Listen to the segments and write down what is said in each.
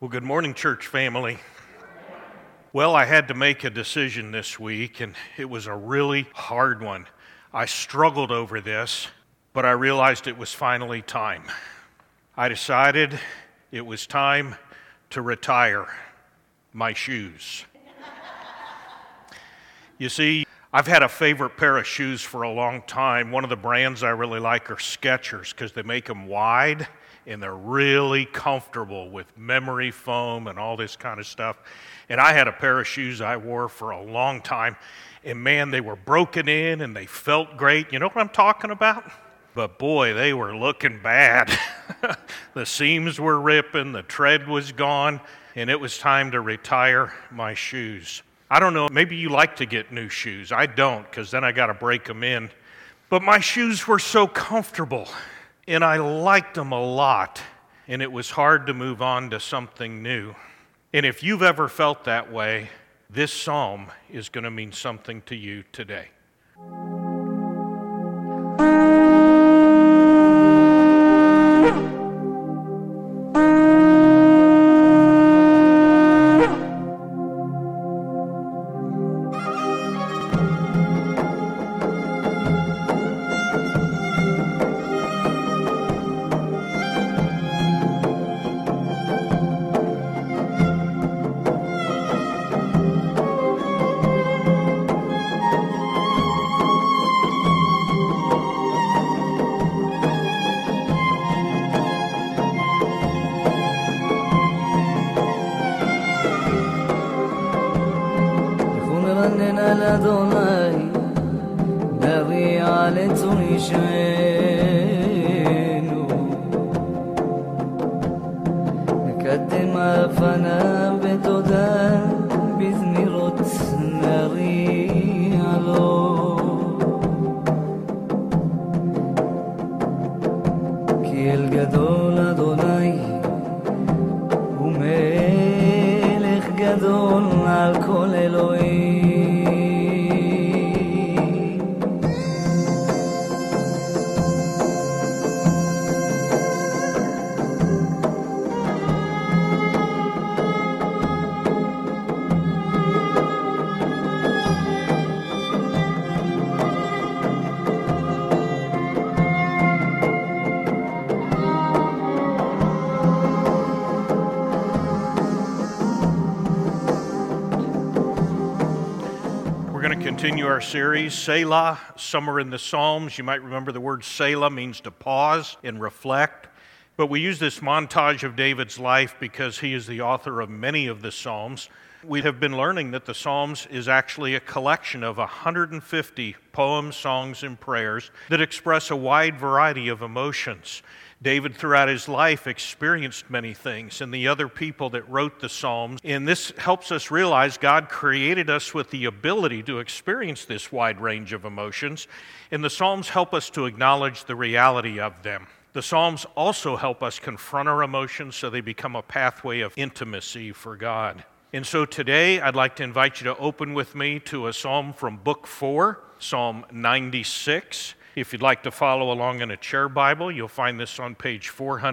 Well, good morning, church family. Well, I had to make a decision this week, and it was a really hard one. I struggled over this, but I realized it was finally time. I decided it was time to retire my shoes. You see, I've had a favorite pair of shoes for a long time. One of the brands I really like are Skechers because they make them wide and they're really comfortable with memory foam and all this kind of stuff. And I had a pair of shoes I wore for a long time, and man, they were broken in and they felt great. You know what I'm talking about? But boy, they were looking bad. The seams were ripping, the tread was gone, and it was time to retire my shoes. I don't know, maybe you like to get new shoes. I don't, because then I got to break them in. But my shoes were so comfortable, and I liked them a lot, and it was hard to move on to something new. And if you've ever felt that way, this psalm is going to mean something to you today. Adonai, Nari Aletzun Ishenu, Nekaddem Afanav Betoda, Bizmirot Nari Alo, Ki El Gadol Adonai, Umelech Gadol Al Kol Elohim. Continue our series, Selah, somewhere in the Psalms. You might remember the word Selah means to pause and reflect. But we use this montage of David's life because he is the author of many of the Psalms. We have been learning that the Psalms is actually a collection of 150 poems, songs, and prayers that express a wide variety of emotions. David, throughout his life, experienced many things, and the other people that wrote the Psalms. And this helps us realize God created us with the ability to experience this wide range of emotions, and the Psalms help us to acknowledge the reality of them. The Psalms also help us confront our emotions so they become a pathway of intimacy for God. And so today, I'd like to invite you to open with me to a psalm from Book 4, Psalm 96. If you'd like to follow along in a chair Bible, you'll find this on page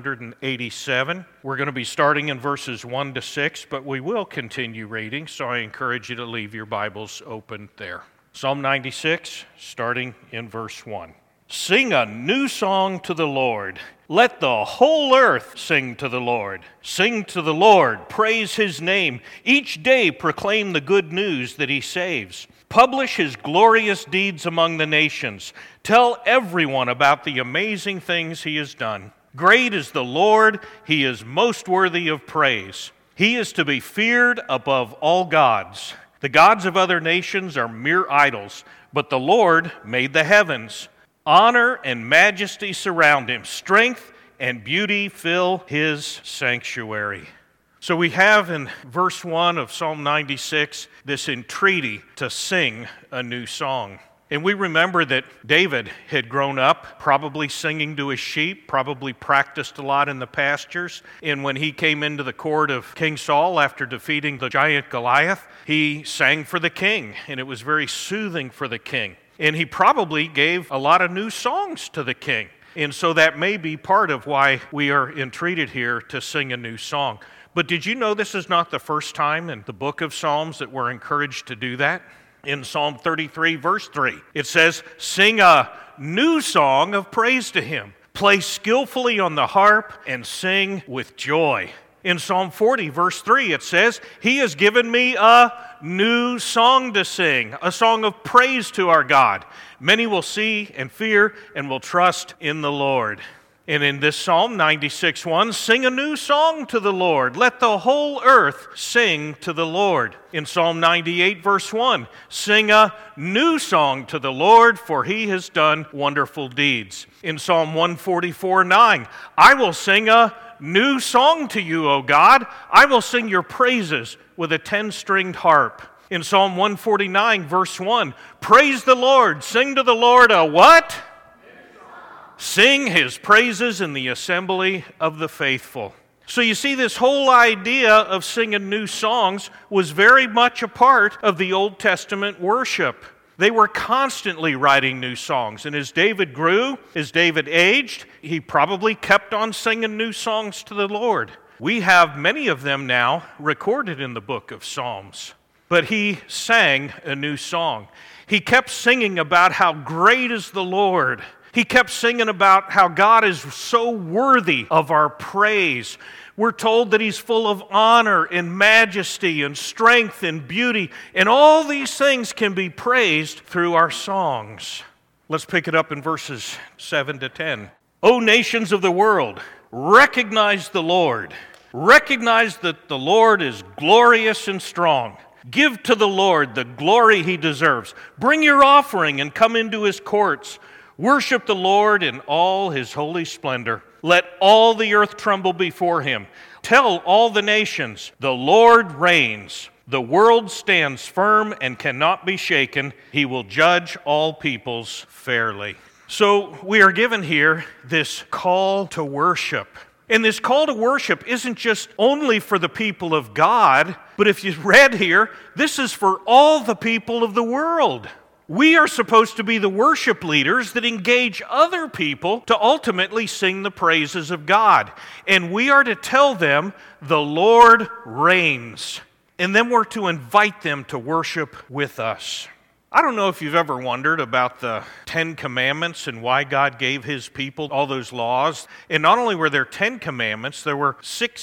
487. We're going to be starting in verses 1 to 6, but we will continue reading, so I encourage you to leave your Bibles open there. Psalm 96, starting in verse 1. Sing a new song to the Lord. Let the whole earth sing to the Lord. Sing to the Lord, praise His name. Each day proclaim the good news that He saves. Publish His glorious deeds among the nations. Tell everyone about the amazing things He has done. Great is the Lord, He is most worthy of praise. He is to be feared above all gods. The gods of other nations are mere idols, but the Lord made the heavens. Honor and majesty surround Him. Strength and beauty fill His sanctuary. So we have in verse 1 of Psalm 96 this entreaty to sing a new song. And we remember that David had grown up probably singing to his sheep, probably practiced a lot in the pastures. And when he came into the court of King Saul after defeating the giant Goliath, he sang for the king, and it was very soothing for the king. And he probably gave a lot of new songs to the king. And so that may be part of why we are entreated here to sing a new song. But did you know this is not the first time in the book of Psalms that we're encouraged to do that? In Psalm 33, verse 3, it says, "Sing a new song of praise to him. Play skillfully on the harp and sing with joy." In Psalm 40, verse 3, it says, "He has given me a new song to sing, a song of praise to our God. Many will see and fear and will trust in the Lord." And in this Psalm 96:1, "Sing a new song to the Lord. Let the whole earth sing to the Lord." In Psalm 98, verse 1, "Sing a new song to the Lord, for he has done wonderful deeds." In Psalm 144:9, "I will sing a new song to you, O God. I will sing your praises with a 10-stringed harp." In Psalm 149, verse 1, "Praise the Lord. Sing to the Lord a" what? "Sing his praises in the assembly of the faithful." So you see, this whole idea of singing new songs was very much a part of the Old Testament worship. They were constantly writing new songs. And as David grew, as David aged, he probably kept on singing new songs to the Lord. We have many of them now recorded in the book of Psalms. But he sang a new song. He kept singing about how great is the Lord. He kept singing about how God is so worthy of our praise. We're told that he's full of honor and majesty and strength and beauty, and all these things can be praised through our songs. Let's pick it up in verses 7 to 10. "O nations of the world, recognize the Lord. Recognize that the Lord is glorious and strong. Give to the Lord the glory he deserves. Bring your offering and come into his courts. Worship the Lord in all his holy splendor. Let all the earth tremble before him. Tell all the nations, the Lord reigns. The world stands firm and cannot be shaken. He will judge all peoples fairly." So we are given here this call to worship. And this call to worship isn't just only for the people of God, but if you read here, this is for all the people of the world. We are supposed to be the worship leaders that engage other people to ultimately sing the praises of God. And we are to tell them, the Lord reigns. And then we're to invite them to worship with us. I don't know if you've ever wondered about the 10 Commandments and why God gave his people all those laws. And not only were there 10 commandments, there were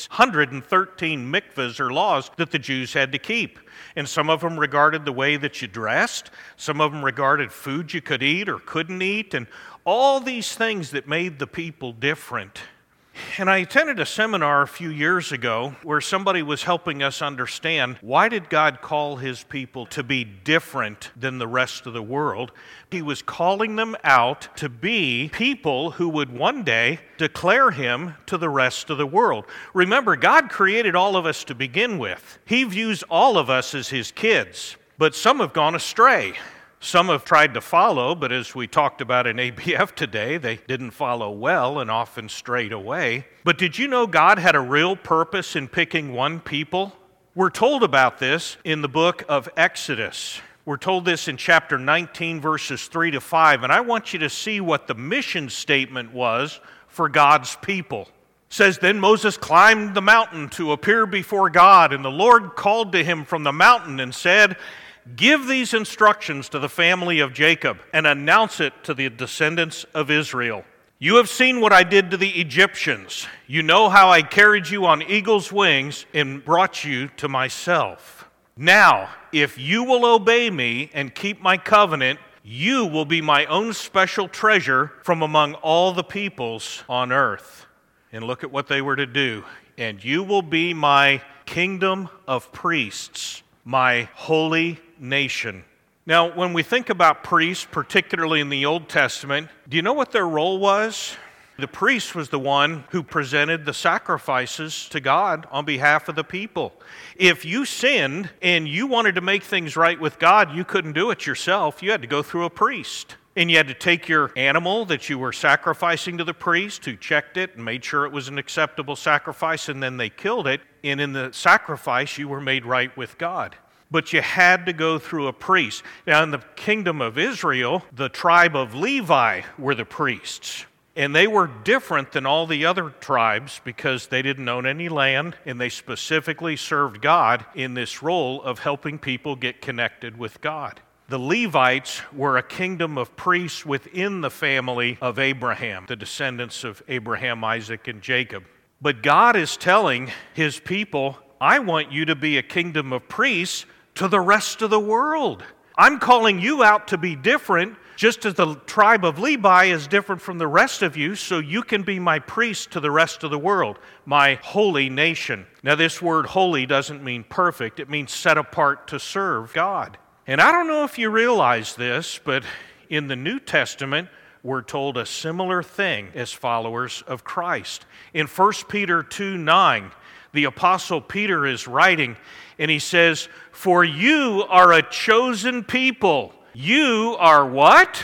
613 mikvahs or laws that the Jews had to keep. And some of them regarded the way that you dressed. Some of them regarded food you could eat or couldn't eat. And all these things that made the people different. And I attended a seminar a few years ago where somebody was helping us understand, why did God call his people to be different than the rest of the world? He was calling them out to be people who would one day declare him to the rest of the world. Remember, God created all of us to begin with. He views all of us as his kids, but some have gone astray. Some have tried to follow, but as we talked about in ABF today, they didn't follow well and often strayed away. But did you know God had a real purpose in picking one people? We're told about this in the book of Exodus. We're told this in chapter 19, verses 3 to 5, and I want you to see what the mission statement was for God's people. It says, "Then Moses climbed the mountain to appear before God, and the Lord called to him from the mountain and said, 'Give these instructions to the family of Jacob and announce it to the descendants of Israel. You have seen what I did to the Egyptians. You know how I carried you on eagle's wings and brought you to myself. Now, if you will obey me and keep my covenant, you will be my own special treasure from among all the peoples on earth.'" And look at what they were to do. "And you will be my kingdom of priests, my holy nation." Now, when we think about priests, particularly in the Old Testament, do you know what their role was? The priest was the one who presented the sacrifices to God on behalf of the people. If you sinned and you wanted to make things right with God, you couldn't do it yourself. You had to go through a priest. And you had to take your animal that you were sacrificing to the priest, who checked it and made sure it was an acceptable sacrifice, and then they killed it. And in the sacrifice, you were made right with God. But you had to go through a priest. Now, in the kingdom of Israel, the tribe of Levi were the priests. And they were different than all the other tribes because they didn't own any land, and they specifically served God in this role of helping people get connected with God. The Levites were a kingdom of priests within the family of Abraham, the descendants of Abraham, Isaac, and Jacob. But God is telling his people, I want you to be a kingdom of priests to the rest of the world. I'm calling you out to be different, just as the tribe of Levi is different from the rest of you, so you can be my priest to the rest of the world, my holy nation. Now, this word holy doesn't mean perfect. It means set apart to serve God. And I don't know if you realize this, but in the New Testament, we're told a similar thing as followers of Christ. In 1 Peter 2:9, the Apostle Peter is writing, and he says, "For you are a chosen people." You are what?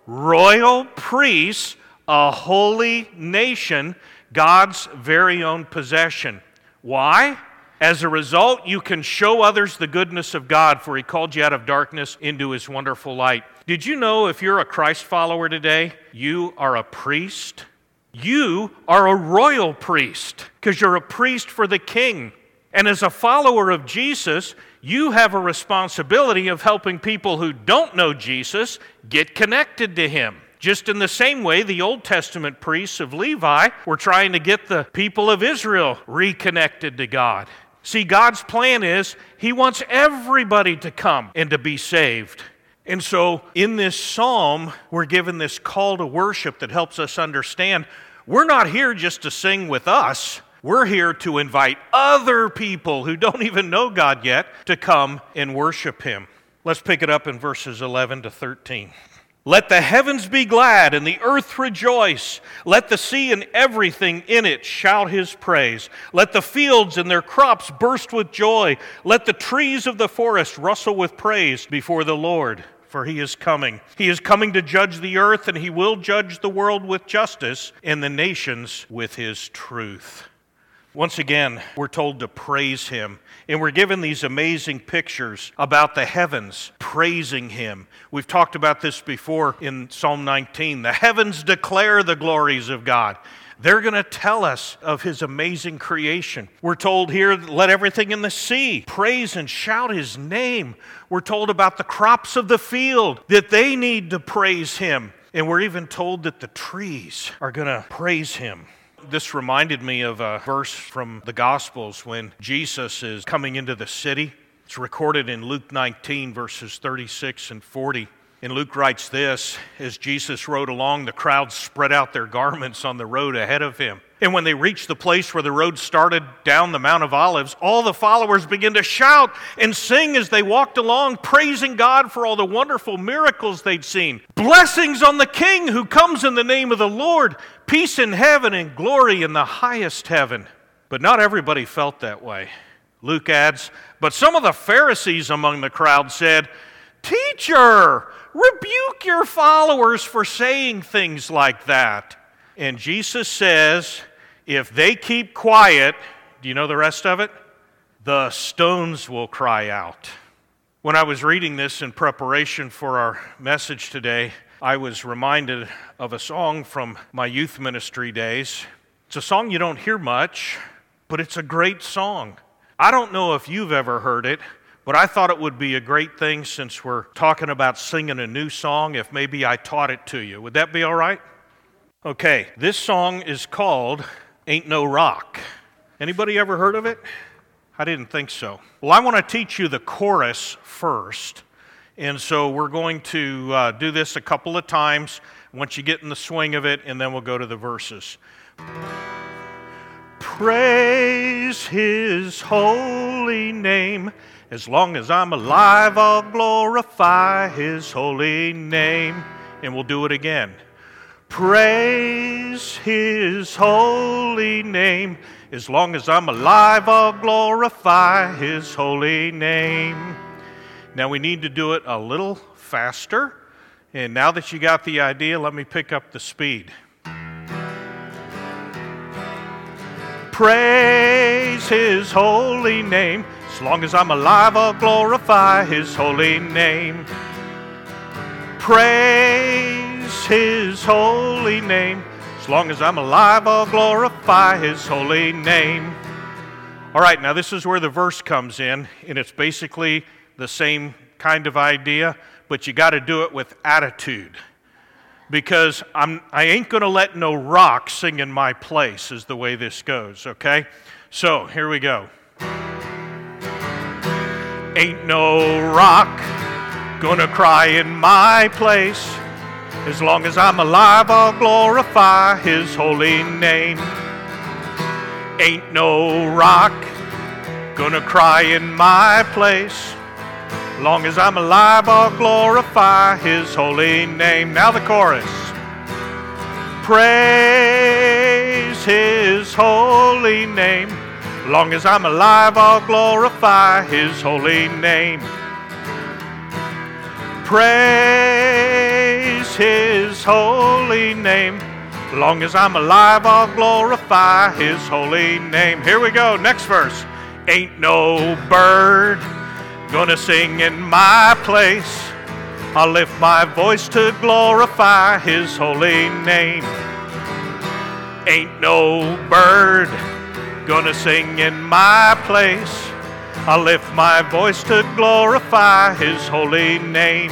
Royal priests, a holy nation, God's very own possession. Why? As a result, you can show others the goodness of God, for he called you out of darkness into his wonderful light. Did you know if you're a Christ follower today, you are a priest? You are a royal priest, because you're a priest for the king. And as a follower of Jesus, you have a responsibility of helping people who don't know Jesus get connected to him. Just in the same way, the Old Testament priests of Levi were trying to get the people of Israel reconnected to God. See, God's plan is he wants everybody to come and to be saved. And so in this psalm, we're given this call to worship that helps us understand we're not here just to sing with us. We're here to invite other people who don't even know God yet to come and worship him. Let's pick it up in verses 11 to 13. Let the heavens be glad and the earth rejoice. Let the sea and everything in it shout his praise. Let the fields and their crops burst with joy. Let the trees of the forest rustle with praise before the Lord, for he is coming. He is coming to judge the earth, and he will judge the world with justice and the nations with his truth. Once again, we're told to praise him, and we're given these amazing pictures about the heavens praising him. We've talked about this before in Psalm 19. The heavens declare the glories of God. They're going to tell us of his amazing creation. We're told here, let everything in the sea praise and shout his name. We're told about the crops of the field, that they need to praise him. And we're even told that the trees are going to praise him. This reminded me of a verse from the Gospels when Jesus is coming into the city. It's recorded in Luke 19, verses 36 and 40. And Luke writes this, as Jesus rode along, the crowd spread out their garments on the road ahead of him. And when they reached the place where the road started down the Mount of Olives, all the followers began to shout and sing as they walked along, praising God for all the wonderful miracles they'd seen. Blessings on the King who comes in the name of the Lord. Peace in heaven and glory in the highest heaven. But not everybody felt that way. Luke adds, but some of the Pharisees among the crowd said, Teacher, rebuke your followers for saying things like that. And Jesus says, if they keep quiet, do you know the rest of it? The stones will cry out. When I was reading this in preparation for our message today, I was reminded of a song from my youth ministry days. It's a song you don't hear much, but it's a great song. I don't know if you've ever heard it, but I thought it would be a great thing since we're talking about singing a new song if maybe I taught it to you. Would that be all right? Okay, this song is called Ain't No Rock. Anybody ever heard of it? I didn't think so. Well, I want to teach you the chorus first. And so we're going to do this a couple of times once you get in the swing of it, and then we'll go to the verses. Praise his holy name. As long as I'm alive, I'll glorify his holy name. And we'll do it again. Praise his holy name. As long as I'm alive, I'll glorify his holy name. Now we need to do it a little faster. And now that you got the idea, let me pick up the speed. Praise his holy name. As long as I'm alive, I'll glorify his holy name. Praise his holy name. As long as I'm alive, I'll glorify His holy name. All right, now this is where the verse comes in, and it's basically the same kind of idea, but you got to do it with attitude. Because I ain't going to let no rock sing in my place is the way this goes, okay? So, here we go. Ain't no rock gonna cry in my place. As long as I'm alive, I'll glorify His holy name. Ain't no rock gonna cry in my place. Long as I'm alive, I'll glorify His holy name. Now the chorus. Praise His holy name. Long as I'm alive, I'll glorify His holy name. Praise His holy name. Long as I'm alive, I'll glorify His holy name. Here we go, next verse. Ain't no bird gonna sing in my place. I'll lift my voice to glorify His holy name. Ain't no bird gonna sing in my place. I'll lift my voice to glorify His holy name.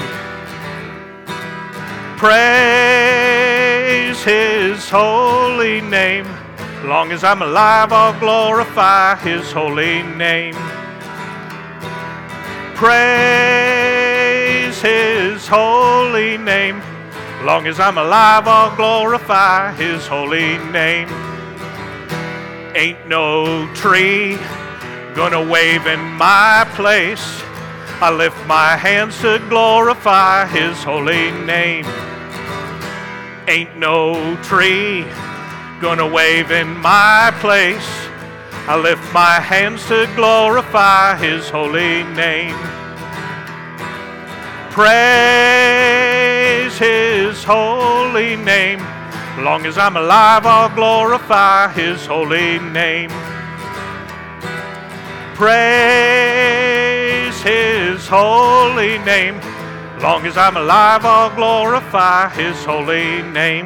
Praise His holy name. Long as I'm alive, I'll glorify His holy name. Praise His holy name. Long as I'm alive, I'll glorify His holy name. Ain't no tree gonna wave in my place. I lift my hands to glorify His holy name. Ain't no tree gonna wave in my place. I lift my hands to glorify His holy name. Praise His holy name. Long as I'm alive, I'll glorify His holy name. Praise His holy name. Long as I'm alive, I'll glorify His holy name.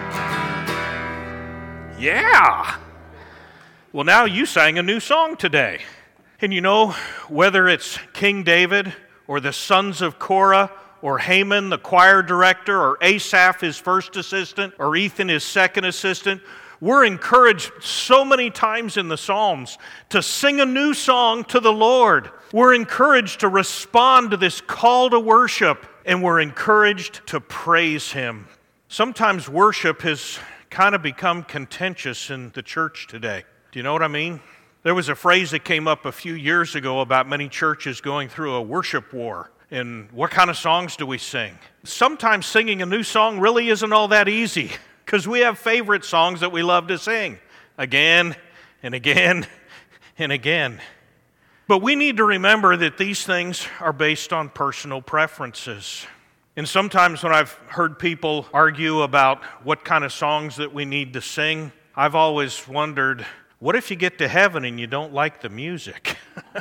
Yeah! Well, now you sang a new song today. And you know, whether it's King David or the sons of Korah, or Haman, the choir director, or Asaph, his first assistant, or Ethan, his second assistant, we're encouraged so many times in the Psalms to sing a new song to the Lord. We're encouraged to respond to this call to worship, and we're encouraged to praise Him. Sometimes worship has kind of become contentious in the church today. Do you know what I mean? There was a phrase that came up a few years ago about many churches going through a worship war. And what kind of songs do we sing? Sometimes singing a new song really isn't all that easy because we have favorite songs that we love to sing again and again and again. But we need to remember that these things are based on personal preferences. And sometimes when I've heard people argue about what kind of songs that we need to sing, I've always wondered, what if you get to heaven and you don't like the music?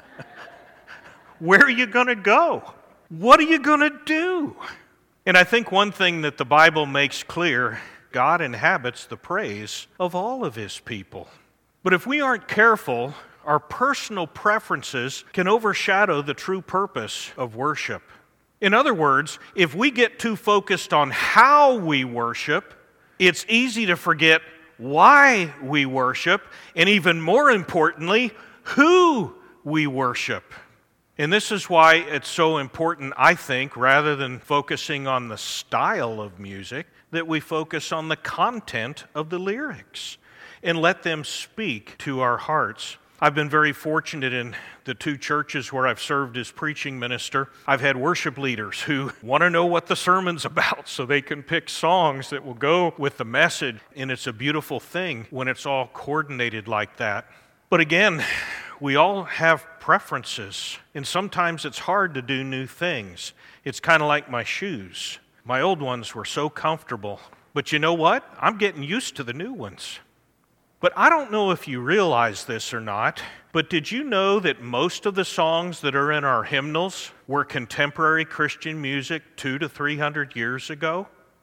Where are you going to go? What are you going to do? And I think one thing that the Bible makes clear, God inhabits the praise of all of His people. But if we aren't careful, our personal preferences can overshadow the true purpose of worship. In other words, if we get too focused on how we worship, it's easy to forget why we worship, and even more importantly, who we worship. And this is why it's so important, I think, rather than focusing on the style of music, that we focus on the content of the lyrics and let them speak to our hearts. I've been very fortunate in the two churches where I've served as preaching minister. I've had worship leaders who want to know what the sermon's about so they can pick songs that will go with the message. And it's a beautiful thing when it's all coordinated like that. But again, we all have preferences, and sometimes it's hard to do new things. It's kind of like my shoes. My old ones were so comfortable, but you know what? I'm getting used to the new ones. But I don't know if you realize this or not, but did you know that most of the songs that are in our hymnals were contemporary Christian music 200 to 300 years ago?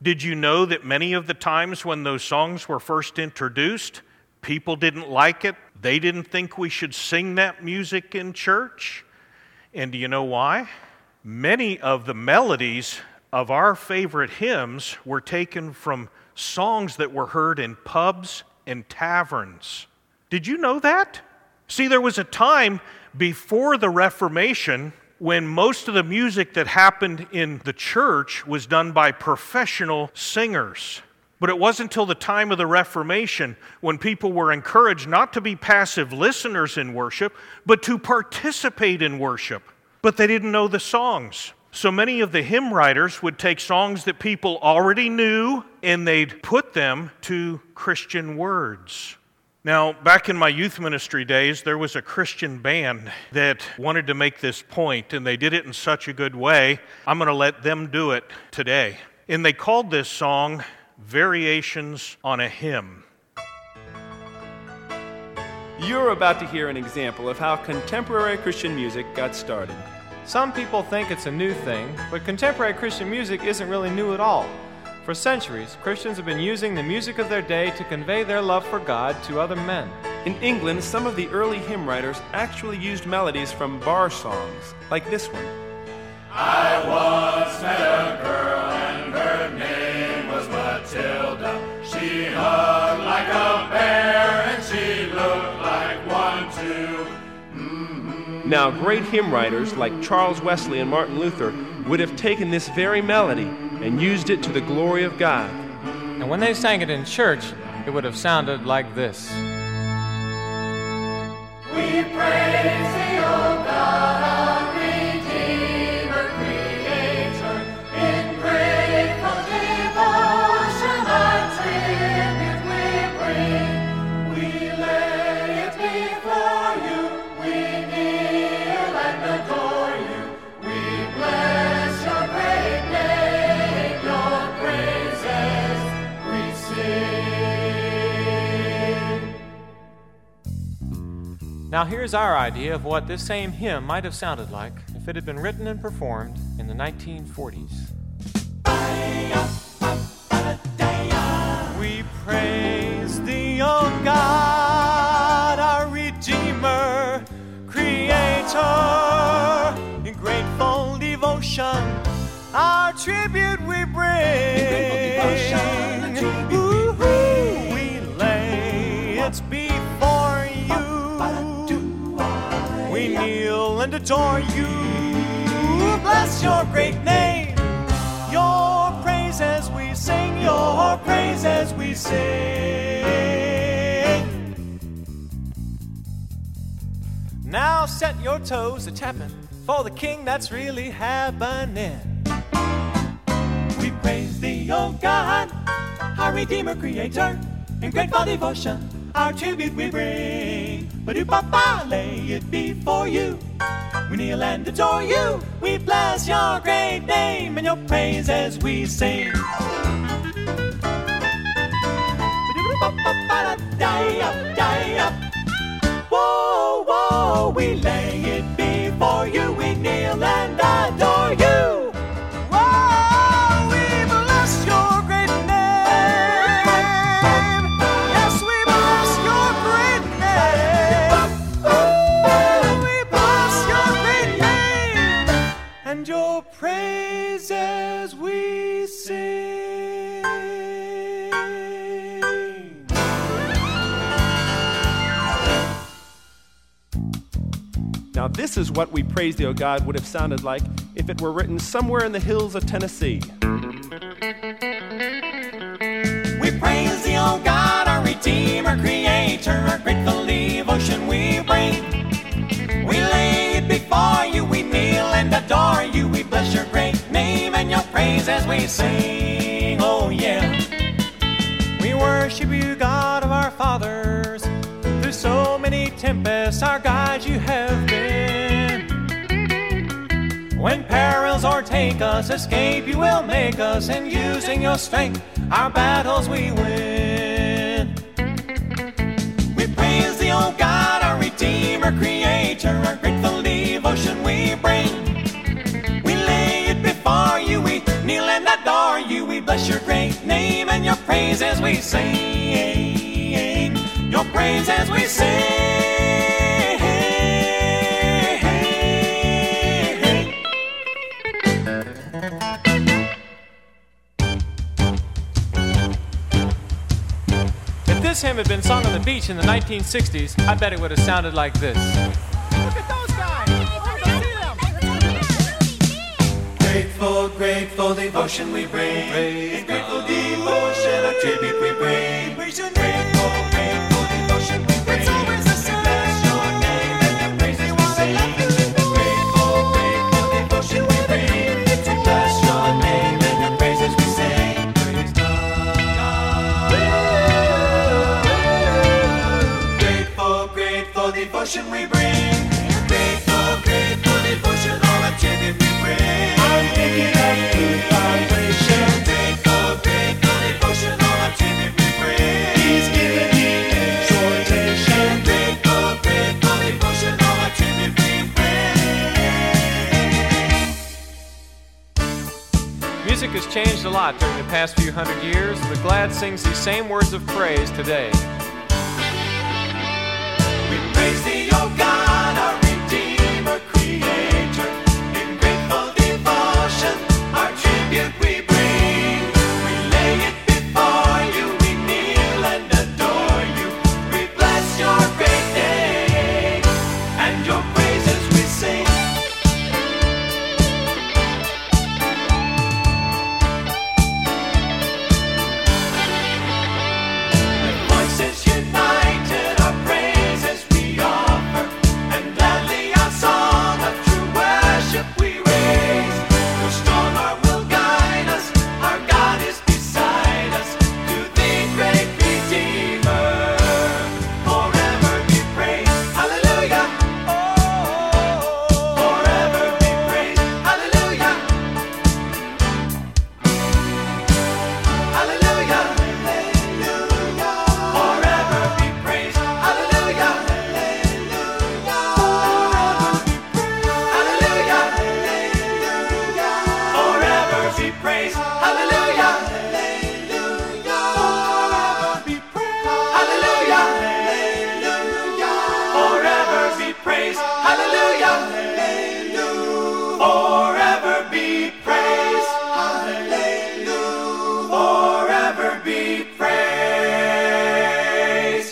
Did you know that many of the times when those songs were first introduced, people didn't like it? They didn't think we should sing that music in church? And do you know why? Many of the melodies of our favorite hymns were taken from songs that were heard in pubs and taverns. Did you know that? See, there was a time before the Reformation when most of the music that happened in the church was done by professional singers. But it wasn't until the time of the Reformation when people were encouraged not to be passive listeners in worship, but to participate in worship. But they didn't know the songs. So many of the hymn writers would take songs that people already knew and they'd put them to Christian words. Now, back in my youth ministry days, there was a Christian band that wanted to make this point, and they did it in such a good way. I'm going to let them do it today. And they called this song Variations on a Hymn. You're about to hear an example of how contemporary Christian music got started. Some people think it's a new thing, but contemporary Christian music isn't really new at all. For centuries, Christians have been using the music of their day to convey their love for God to other men. In England, some of the early hymn writers actually used melodies from bar songs, like this one. I once met a girl and her name was Matilda. She hung like a bear and she looked like one too. Now, great hymn writers like Charles Wesley and Martin Luther would have taken this very melody and used it to the glory of God. And when they sang it in church, it would have sounded like this. We praise thee, O God, our Redeemer, Creator. In grateful devotion our tribute we bring. We lay it before you, we kneel and adore you. We bless your great name, your praises we sing. Now here's our idea of what this same hymn might have sounded like if it had been written and performed in the 1940s. We praise thee, O God, our Redeemer, Creator. In grateful devotion, our tribute we bring. Ooh, we lay it before you. We kneel and adore you. Bless your great name. Your praises we sing. Your praises we sing. Now set your toes a-tapping for the King that's really happening. We praise thee, O God, our Redeemer, Creator. In grateful devotion, our tribute we bring. Ba-do-ba-ba, lay it before you. We kneel and adore you. We bless your great name and your praises we sing. Whoa, whoa, we lay it before you. We kneel and adore you. Whoa, we bless your great name. Yes, we bless your great name. We bless your great name and your praises we sing. Now, this is what We Praise Thee, O God would have sounded like if it were written somewhere in the hills of Tennessee. We praise thee, O God, our Redeemer, Creator, our grateful devotion we bring. We lay it before you, we kneel and adore you. We bless your great name and your praise as we sing, oh yeah. We worship you, God of our fathers. Through so many tempests, our guide you have been. When perils o'ertake us, escape you will make us, and using your strength, our battles we win. We praise thee, O God, our Redeemer, Creator, our grateful devotion we bring. We lay it before you, we kneel and adore you. We bless your great praise as we sing. Your praise as we sing. If this hymn had been sung on the beach in the 1960s, I bet it would have sounded like this. Look at those guys! Grateful, grateful devotion we bring. In grateful devotion, a tribute we bring. Grateful, grateful devotion we bring. It's always the same. Bless your name and the praises we sing. Grateful, grateful devotion we bring. Bless your name and the praises we sing. Praise God. Grateful, grateful devotion we bring. Grateful, grateful devotion, all a tribute we bring. I'm picking up good vibration. Grateful, grateful devotion, all a tribute we bring. He's giving me exhortation. Grateful, grateful devotion, all a tribute we bring. Music has changed a lot during the past few hundred years, but Glad sings these same words of praise today. We praise thee, O God, our Redeemer, Creator. In grateful devotion, our tribute we bring. We lay it before you, we kneel and adore you. We bless your great name, and your praises we sing. With voices united, our praises we offer, and gladly our song of true worship we raise. The strong arm will guide us, our God is beside us. To thee, great Redeemer, forever be praised. Hallelujah. Forever be praised. Hallelujah. Hallelujah. Forever be praised. Hallelujah. Hallelujah. Forever be praised. Hallelujah. Hallelujah. Forever be praised. Hallelujah. Forever be praised. Forever be praised.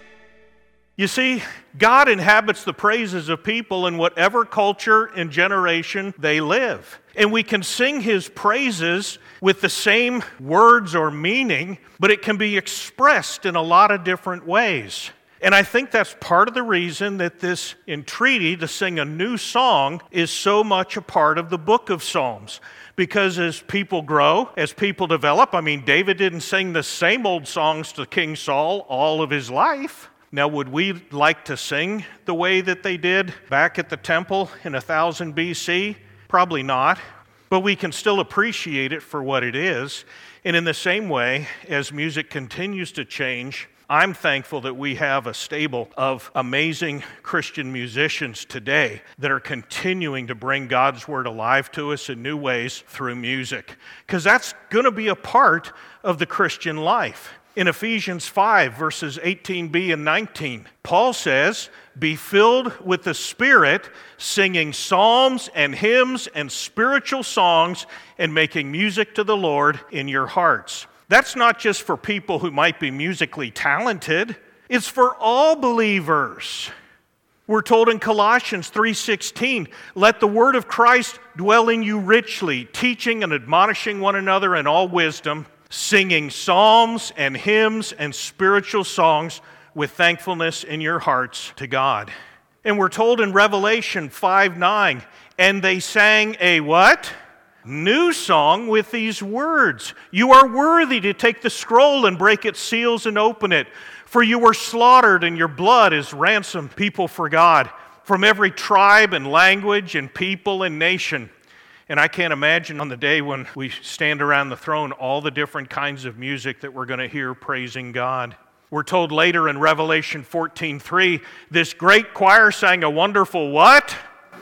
You see, God inhabits the praises of people in whatever culture and generation they live. And we can sing His praises with the same words or meaning, but it can be expressed in a lot of different ways. And I think that's part of the reason that this entreaty to sing a new song is so much a part of the book of Psalms. Because as people grow, as people develop, David didn't sing the same old songs to King Saul all of his life. Now, would we like to sing the way that they did back at the temple in 1000 BC? Probably not. But we can still appreciate it for what it is. And in the same way, as music continues to change, I'm thankful that we have a stable of amazing Christian musicians today that are continuing to bring God's Word alive to us in new ways through music. Because that's going to be a part of the Christian life. In Ephesians 5, verses 18b and 19, Paul says, "Be filled with the Spirit, singing psalms and hymns and spiritual songs and making music to the Lord in your hearts." That's not just for people who might be musically talented. It's for all believers. We're told in Colossians 3:16, "Let the word of Christ dwell in you richly, teaching and admonishing one another in all wisdom, singing psalms and hymns and spiritual songs with thankfulness in your hearts to God." And we're told in Revelation 5:9, "And they sang a" what? "New song with these words. You are worthy to take the scroll and break its seals and open it. For you were slaughtered, and your blood is ransom people for God, from every tribe and language and people and nation." And I can't imagine on the day when we stand around the throne all the different kinds of music that we're going to hear praising God. We're told later in Revelation 14:3, this great choir sang a wonderful what?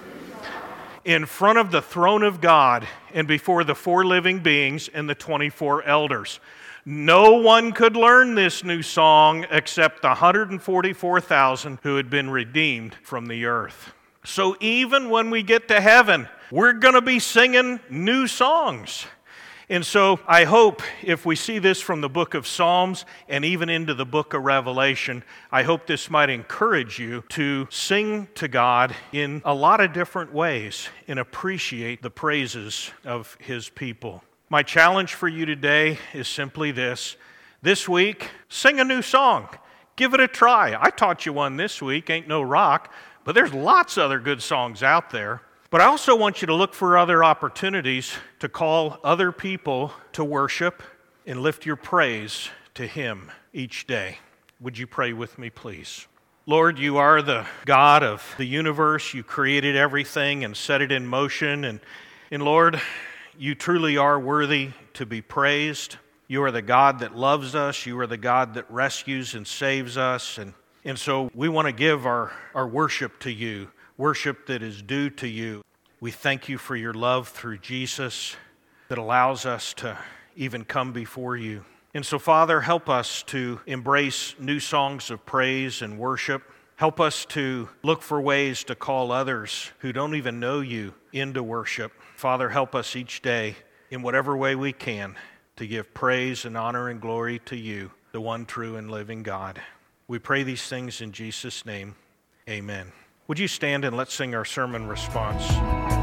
In front of the throne of God and before the 4 living beings and the 24 elders. No one could learn this new song except the 144,000 who had been redeemed from the earth. So even when we get to heaven, we're going to be singing new songs. And so I hope if we see this from the book of Psalms and even into the book of Revelation, I hope this might encourage you to sing to God in a lot of different ways and appreciate the praises of His people. My challenge for you today is simply this. This week, sing a new song. Give it a try. I taught you one this week, Ain't No Rock, but there's lots of other good songs out there. But I also want you to look for other opportunities to call other people to worship and lift your praise to Him each day. Would you pray with me, please? Lord, you are the God of the universe. You created everything and set it in motion. And Lord, you truly are worthy to be praised. You are the God that loves us. You are the God that rescues and saves us. And so we want to give our worship to you. Worship that is due to you. We thank you for your love through Jesus that allows us to even come before you. And so, Father, help us to embrace new songs of praise and worship. Help us to look for ways to call others who don't even know you into worship. Father, help us each day in whatever way we can to give praise and honor and glory to you, the one true and living God. We pray these things in Jesus' name. Amen. Would you stand and let's sing our sermon response? Here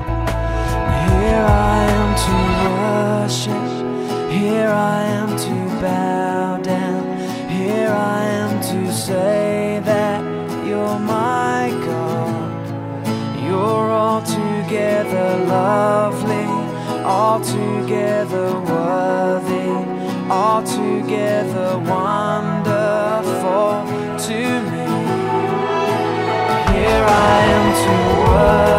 I am to worship, here I am to bow down, here I am to say that you're my God. You're altogether lovely, altogether worthy, altogether wonderful to me. Here I am to worship.